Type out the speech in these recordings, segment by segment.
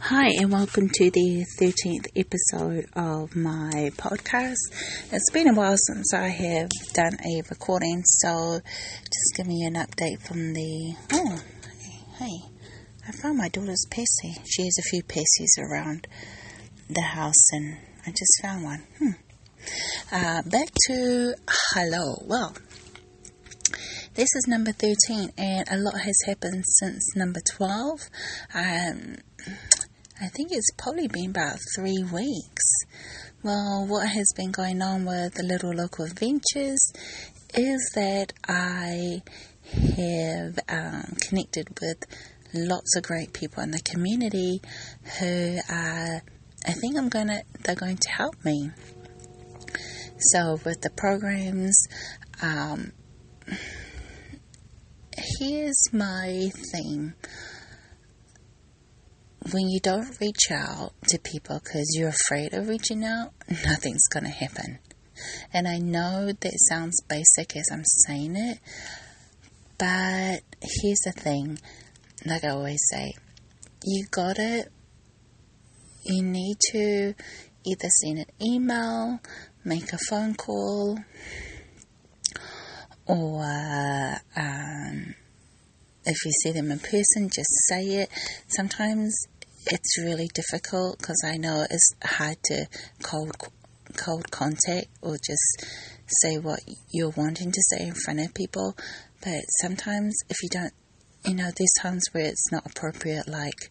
Hi, and welcome to the 13th episode of my podcast. It's been a while since I have done a recording, so just giving you an update from hey, I found my daughter's Pepsi. She has a few Pepsis around the house, and I just found one. Back to hello. Well, this is number 13, and a lot has happened since number 12. I think it's probably been about 3 weeks. Well, what has been going on with the Little Local Adventures is that I have connected with lots of great people in the community who I think they're going to help me. So with the programs, here's my theme. When you don't reach out to people because you're afraid of reaching out, nothing's going to happen. And I know that sounds basic as I'm saying it, but here's the thing. Like I always say, you need to either send an email, make a phone call, or if you see them in person, just say it. Sometimes it's really difficult because I know it's hard to cold contact or just say what you're wanting to say in front of people. But sometimes if you don't, there's times where it's not appropriate, like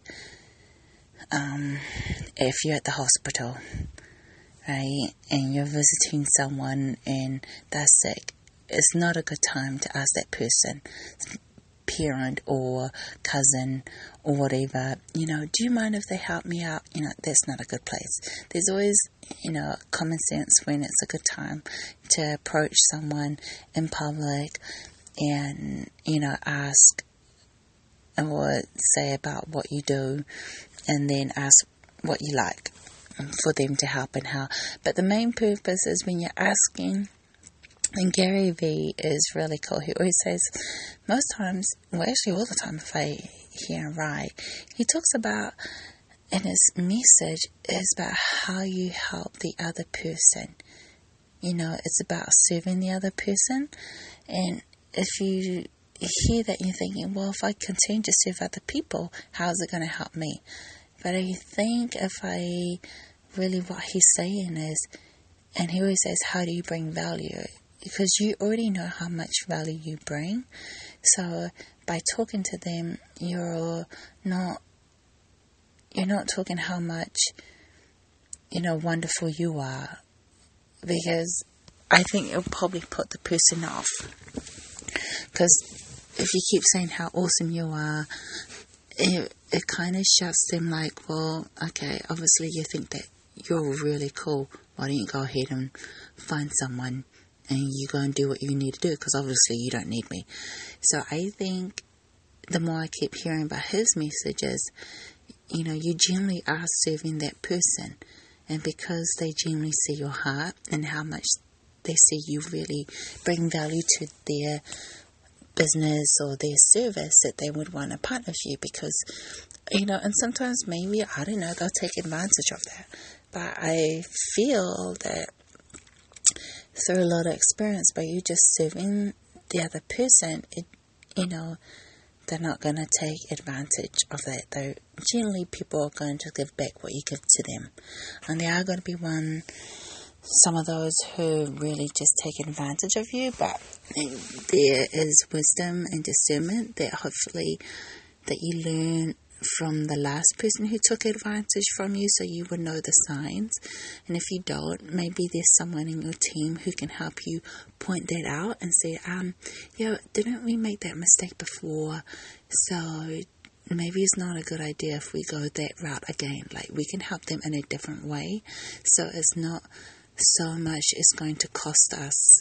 if you're at the hospital, right, and you're visiting someone and they're sick, it's not a good time to ask that person, parent or cousin or whatever, do you mind if they help me out? That's not a good place. There's always, common sense when it's a good time to approach someone in public and, ask or say about what you do, and then ask what you like for them to help and how. But the main purpose is when you're asking. And Gary Vee is really cool. He always says, most times, well, actually all the time if I hear him right, he talks about, in his message, is about how you help the other person. It's about serving the other person. And if you hear that, you're thinking, well, if I continue to serve other people, how is it going to help me? But I think what he's saying is, and he always says, how do you bring value? Because you already know how much value you bring. So by talking to them, you're not talking how much, wonderful you are. Because I think it'll probably put the person off. Because if you keep saying how awesome you are, it kind of shuts them like, well, okay, obviously you think that you're really cool. Why don't you go ahead and find someone and you go and do what you need to do, because obviously you don't need me. So I think the more I keep hearing about his messages, you generally are serving that person. And because they generally see your heart and how much they see you really bring value to their business or their service, that they would want to partner with you. Because, and sometimes maybe, I don't know, they'll take advantage of that. But I feel that through a lot of experience, by you just serving the other person, they're not going to take advantage of that. Though generally people are going to give back what you give to them. And there are going to be some of those who really just take advantage of you, but there is wisdom and discernment that hopefully that you learn from the last person who took advantage from you, so you would know the signs. And if you don't, maybe there's someone in your team who can help you point that out and say, didn't we make that mistake before? So maybe it's not a good idea if we go that route again. Like, we can help them in a different way, so it's not so much it's going to cost us,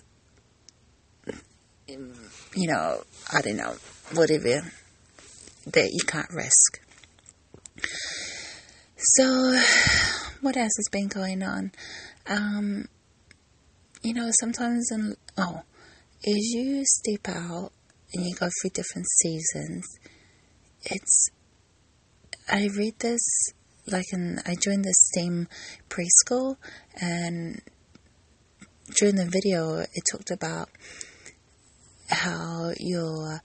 I don't know, whatever, that you can't risk. So, what else has been going on? Sometimes as you step out and you go through different seasons, I read this I joined the STEM preschool, and during the video it talked about how you're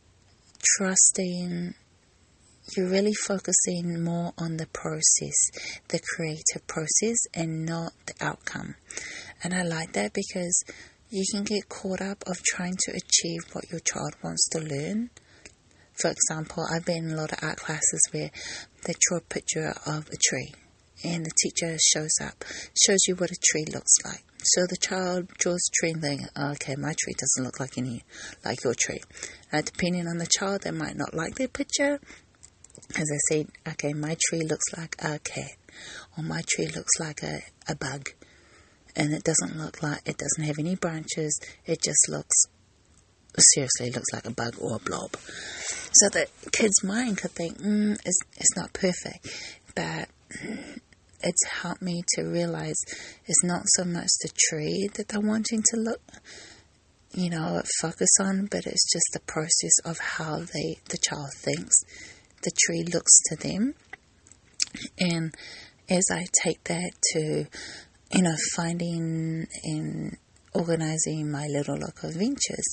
really focusing more on the process, the creative process, and not the outcome. And I like that because you can get caught up of trying to achieve what your child wants to learn. For example, I've been in a lot of art classes where they draw a picture of a tree and the teacher shows you what a tree looks like. So the child draws a tree and thinks, okay, my tree doesn't look like your tree. Depending on the child, they might not like their picture. As I said, okay, my tree looks like a cat, or my tree looks like a bug. And it doesn't have any branches. It just looks like a bug or a blob. So the kid's mind could think, it's not perfect. But it's helped me to realize it's not so much the tree that they're wanting to focus on, but it's just the process of how the child thinks the tree looks to them. And as I take that to, finding and organizing my little local ventures,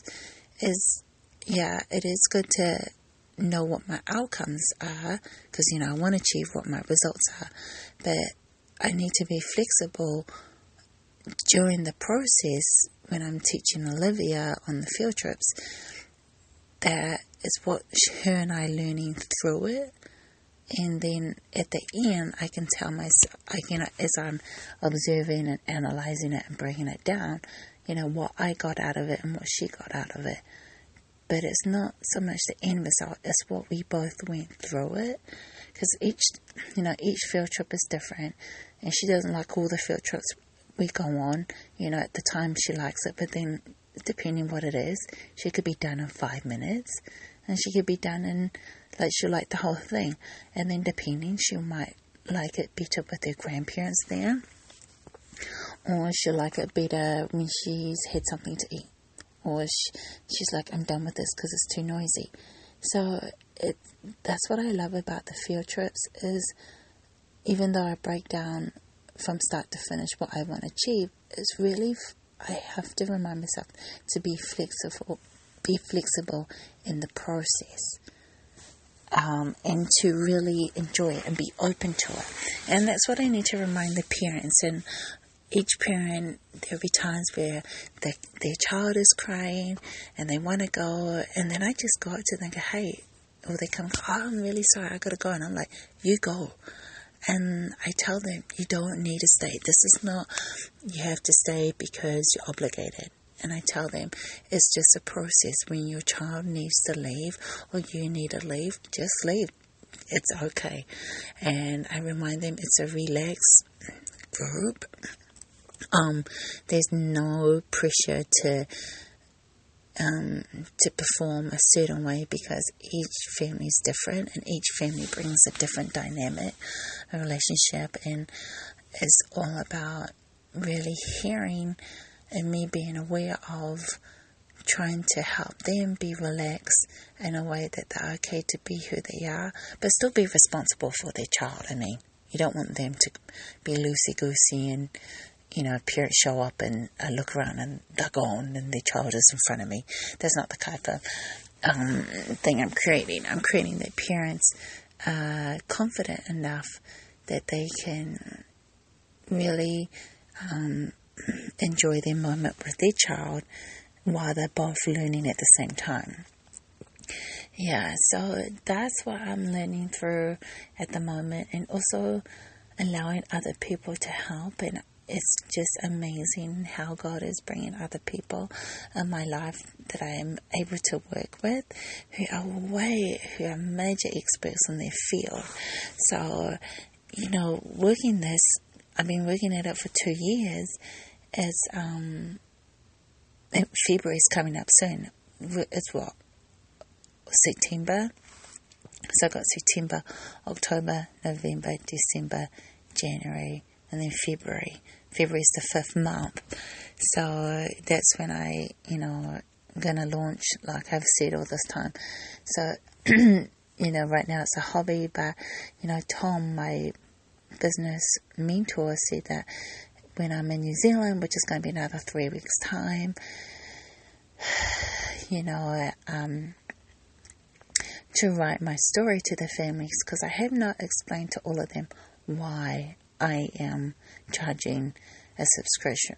it is good to know what my outcomes are, because, I want to achieve what my results are, but I need to be flexible during the process when I'm teaching Olivia on the field trips. That is what her and I learning through it. And then at the end, I can tell myself, as I'm observing and analysing it and breaking it down, what I got out of it and what she got out of it. But it's not so much the end result, it's what we both went through it. Because each field trip is different. And she doesn't like all the field trips we go on. At the time she likes it, but then depending what it is, she could be done in 5 minutes. And she could be done in, she'll like the whole thing. And then depending, she might like it better with her grandparents there. Or she'll like it better when she's had something to eat. Or she's like, I'm done with this because it's too noisy. So that's what I love about the field trips is, even though I break down from start to finish what I want to achieve, it's really, I have to remind myself to be flexible in the process. And to really enjoy it and be open to it. And that's what I need to remind the parents. And each parent, there'll be times where their child is crying and they want to go, and then I just go up to them and go, hey, or they come, I'm really sorry, I got to go. And I'm like, you go. And I tell them, you don't need to stay. This is not, you have to stay because you're obligated. And I tell them, it's just a process. When your child needs to leave or you need to leave, just leave. It's okay. And I remind them it's a relaxed group. There's no pressure to perform a certain way, because each family is different and each family brings a different dynamic, a relationship, and it's all about really hearing and me being aware of trying to help them be relaxed in a way that they're okay to be who they are, but still be responsible for their child. I mean, you don't want them to be loosey-goosey and, parents show up and I look around and they're gone and their child is in front of me. That's not the type of thing I'm creating. I'm creating that parents are confident enough that they can really enjoy their moment with their child while they're both learning at the same time. Yeah, so that's what I'm learning through at the moment, and also allowing other people to help. And it's just amazing how God is bringing other people in my life that I am able to work with who are major experts in their field. So, working this, I've been working at it for 2 years. It's February's coming up soon. It's September. So I've got September, October, November, December, January, and then February. February's the 5th month. So that's when I, going to launch, like I've said all this time. So, right now it's a hobby, but, Tom, my business mentor said that when I'm in New Zealand, which is going to be another 3 weeks' time, to write my story to the families, because I have not explained to all of them why I am charging a subscription.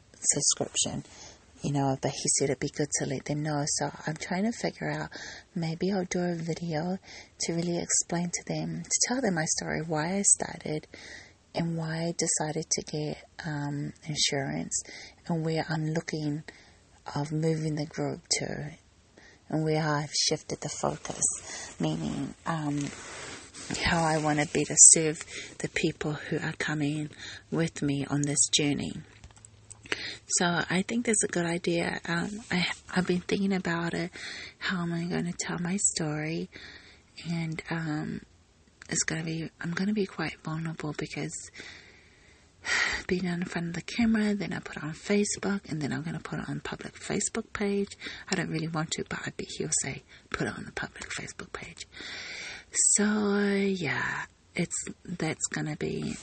But he said it'd be good to let them know. So I'm trying to figure out, maybe I'll do a video to really explain to them, to tell them my story, why I started and why I decided to get insurance, and where I'm looking of moving the group to, and where I've shifted the focus, meaning how I want to better serve the people who are coming with me on this journey. So I think that's a good idea. I've been thinking about it. How am I going to tell my story? And I'm going to be quite vulnerable, because being in front of the camera, then I put it on Facebook, and then I'm going to put it on public Facebook page. I don't really want to, but I bet he'll say put it on the public Facebook page. So yeah, that's going to be.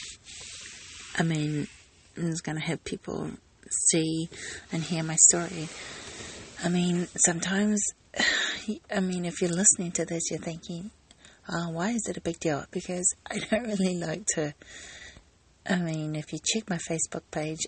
It's going to have people see and hear my story. Sometimes, if you're listening to this, you're thinking, why is it a big deal? Because I don't really like to, if you check my Facebook page,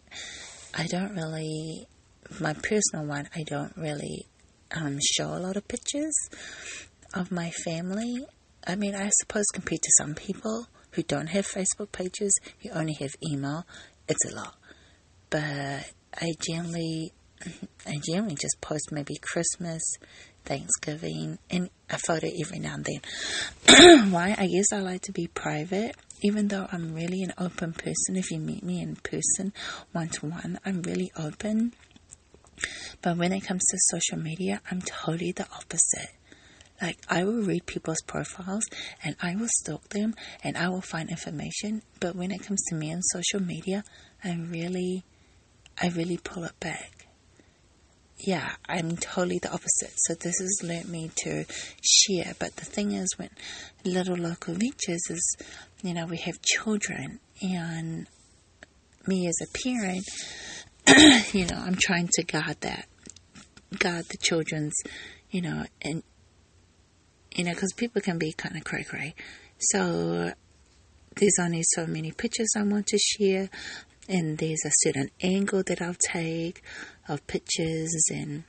my personal one, I don't really show a lot of pictures of my family. I suppose compared to some people who don't have Facebook pages, who only have email, it's a lot. But I generally just post maybe Christmas, Thanksgiving, and a photo every now and then. Why? I guess I like to be private, even though I'm really an open person. If you meet me in person, one-to-one, I'm really open. But when it comes to social media, I'm totally the opposite. Like, I will read people's profiles, and I will stalk them, and I will find information. But when it comes to me on social media, I really pull it back. Yeah, I'm totally the opposite. So this has led me to share. But the thing is, when Little Local Ventures is, we have children, and me as a parent, I'm trying to guard the children's, and because people can be kind of cray-cray. So there's only so many pictures I want to share, and there's a certain angle that I'll take of pictures, and,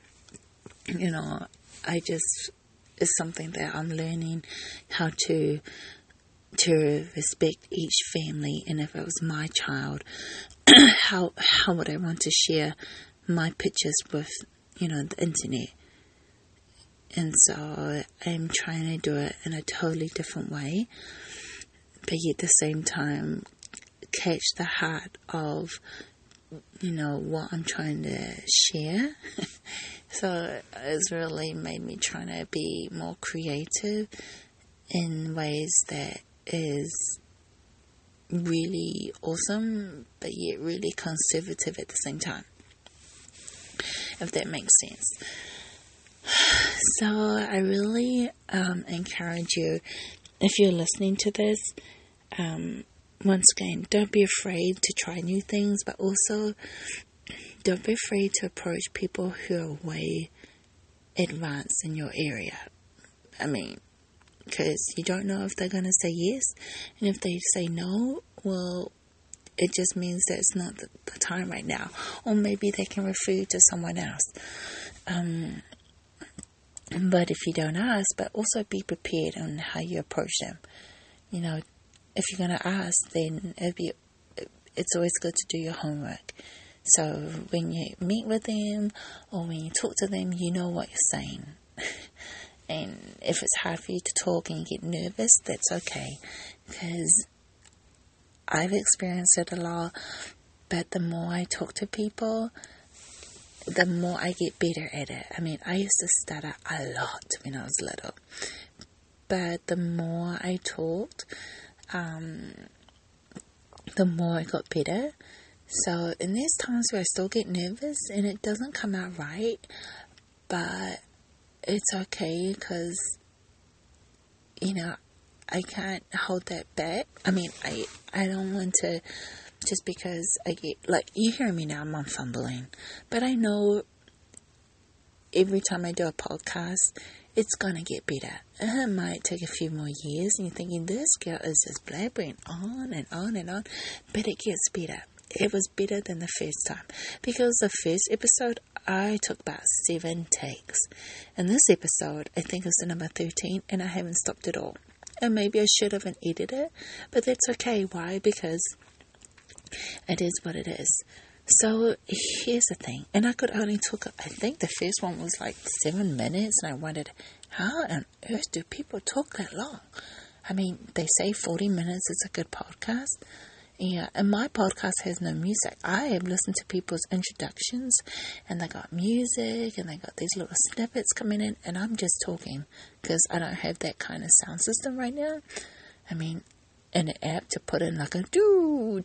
it's something that I'm learning how to respect each family. And if it was my child, how would I want to share my pictures with, the internet? And so I'm trying to do it in a totally different way, but yet at the same time catch the heart of, what I'm trying to share. So it's really made me trying to be more creative in ways that is really awesome, but yet really conservative at the same time, if that makes sense. So I really encourage you, if you're listening to this, once again, don't be afraid to try new things, but also don't be afraid to approach people who are way advanced in your area. Because you don't know if they're going to say yes, and if they say no, well, it just means that it's not the time right now, or maybe they can refer you to someone else. But if you don't ask, but also be prepared on how you approach them. If you're going to ask, then it's always good to do your homework. So when you meet with them, or when you talk to them, you know what you're saying. And if it's hard for you to talk and you get nervous, that's okay. Because I've experienced it a lot, but the more I talk to people, the more I get better at it. I used to stutter a lot when I was little, but the more I talked, the more I got better. So, and there's times where I still get nervous and it doesn't come out right, but it's okay, because, I can't hold that back. I mean, I don't want to, just because I get, like, you hear me now, I'm fumbling. But I know every time I do a podcast, it's going to get better. It might take a few more years, and you're thinking, this girl is just blabbering on and on and on. But it gets better. It was better than the first time. Because the first episode, I took about 7 takes. And this episode, I think is the number 13, and I haven't stopped at all. And maybe I should have edited it, but that's okay. Why? Because it is what it is. So here's the thing, and I could only took, I think the first one was like 7 minutes, and I wondered, how on earth do people talk that long? I mean, they say 40 minutes is a good podcast. Yeah, and my podcast has no music. I have listened to people's introductions, and they got music, and they got these little snippets coming in, and I'm just talking, because I don't have that kind of sound system right now. I mean, an app to put in like a doo,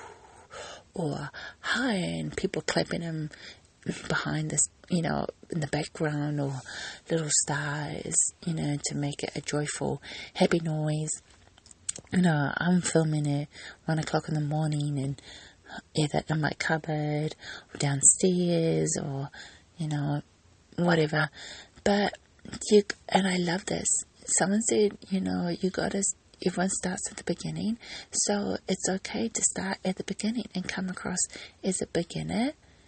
or hi, and people clapping them behind this, you know, in the background, or little stars, you know, to make it a joyful, happy noise. You know, I'm filming it 1 o'clock in the morning, and either in my cupboard, or downstairs, or, you know, whatever. But and I love this. Someone said, you know, everyone starts at the beginning, so it's okay to start at the beginning and come across as a beginner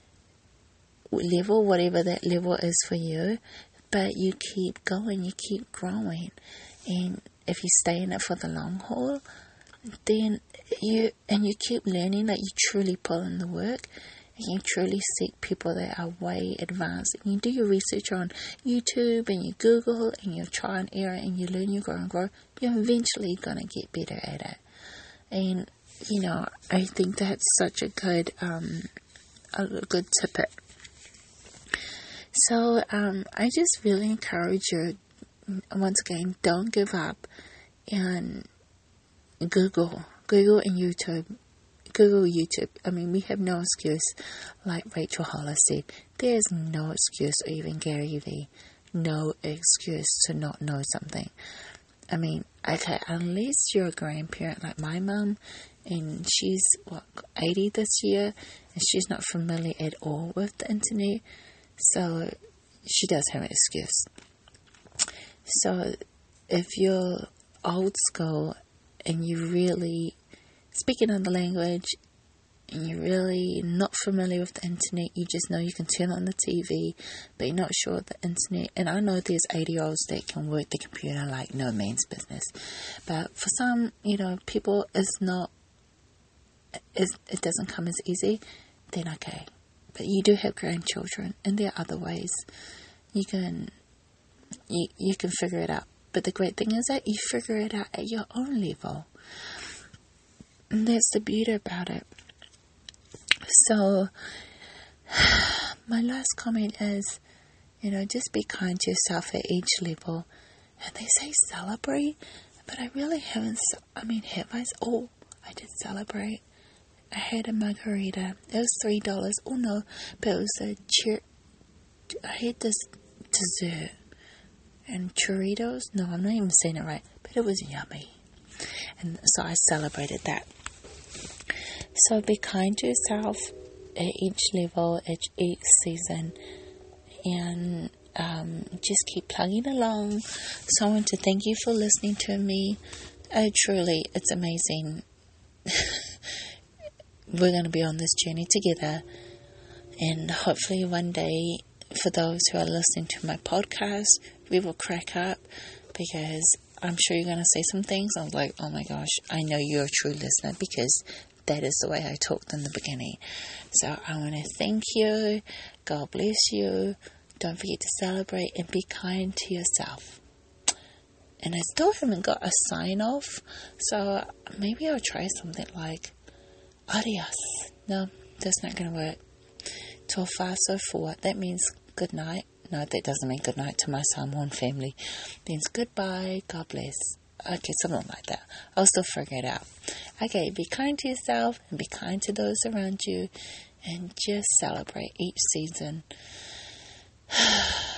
level, whatever that level is for you, but you keep going, you keep growing, and if you stay in it for the long haul, then you keep learning, that you truly put in the work, and you truly seek people that are way advanced, and you do your research on YouTube, and you Google, and you try and error, and you learn, you grow and grow, you're eventually going to get better at it. And, you know, I think that's such a good tip. So, I just really encourage you, once again, don't give up, and Google and YouTube. Google YouTube. I mean, we have no excuse, like Rachel Hollis said. There's no excuse, or even Gary Vee, no excuse to not know something. I mean, okay, unless you're a grandparent like my mum, and she's 80 this year, and she's not familiar at all with the internet, so she does have an excuse. So if you're old school and you really speak another language, and you're really not familiar with the internet, you just know you can turn on the TV, but you're not sure of the internet. And I know there's 80-year-olds that can work the computer like no man's business, but for some, you know, people, it doesn't come as easy. Then okay, but you do have grandchildren, and there are other ways you can figure it out. But the great thing is that you figure it out at your own level. And that's the beauty about it. So, my last comment is, you know, just be kind to yourself at each level. And they say celebrate, but I really haven't. Have I? Oh, I did celebrate. I had a margarita. It was $3. Oh no, but it was I had this dessert and churritos. No, I'm not even saying it right, but it was yummy. And so I celebrated that. So be kind to yourself at each level, at each season, and just keep plugging along. So I want to thank you for listening to me. Truly, it's amazing. We're going to be on this journey together, and hopefully one day, for those who are listening to my podcast, we will crack up, because I'm sure you're going to say some things. I was like, oh my gosh, I know you're a true listener, because that is the way I talked in the beginning. So I want to thank you. God bless you. Don't forget to celebrate and be kind to yourself. And I still haven't got a sign off, so maybe I'll try something like adios. No, that's not going to work. Tō whāsau fua. That means good night. No, that doesn't mean good night to my Samoan family. It means goodbye, God bless. Okay, something like that. I'll still figure it out. Okay, be kind to yourself and be kind to those around you, and just celebrate each season.